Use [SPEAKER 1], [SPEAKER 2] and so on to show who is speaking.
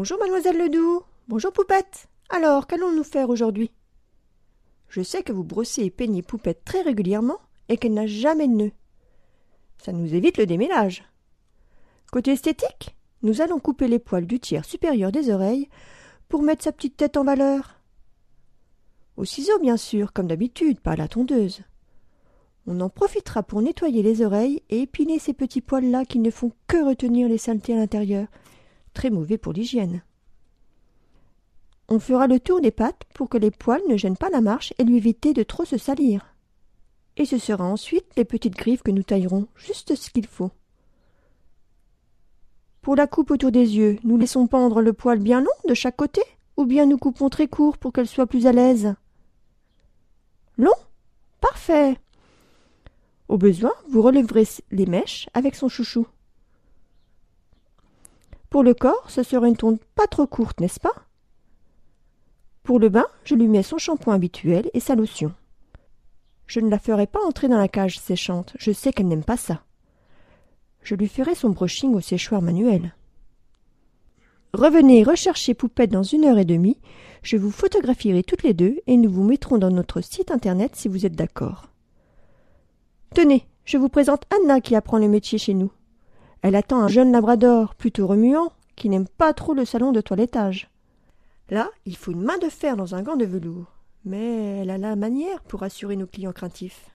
[SPEAKER 1] Bonjour mademoiselle Ledoux. Bonjour Poupette. Alors, qu'allons-nous faire aujourd'hui? Je sais que vous brossez et peignez Poupette très régulièrement et qu'elle n'a jamais de nœuds. Ça nous évite le démêlage. Côté esthétique, nous allons couper les poils du tiers supérieur des oreilles pour mettre sa petite tête en valeur. Au ciseau, bien sûr, comme d'habitude, pas à la tondeuse. On en profitera pour nettoyer les oreilles et épiler ces petits poils-là qui ne font que retenir les saletés à l'intérieur. Très mauvais pour l'hygiène. On fera le tour des pattes pour que les poils ne gênent pas la marche et lui éviter de trop se salir. Et ce sera ensuite les petites griffes que nous taillerons, juste ce qu'il faut. Pour la coupe autour des yeux, nous laissons pendre le poil bien long de chaque côté, ou bien nous coupons très court pour qu'elle soit plus à l'aise. Long? Parfait. Au besoin, vous relèverez les mèches avec son chouchou. Pour le corps, ce sera une tonde pas trop courte, n'est-ce pas? Pour le bain, je lui mets son shampoing habituel et sa lotion. Je ne la ferai pas entrer dans la cage séchante, je sais qu'elle n'aime pas ça. Je lui ferai son brushing au séchoir manuel. Revenez rechercher Poupette dans 1h30, je vous photographierai toutes les deux et nous vous mettrons dans notre site internet si vous êtes d'accord. Tenez, je vous présente Anna qui apprend le métier chez nous. Elle attend un jeune labrador, plutôt remuant, qui n'aime pas trop le salon de toilettage. Là, il faut une main de fer dans un gant de velours, mais elle a la manière pour rassurer nos clients craintifs.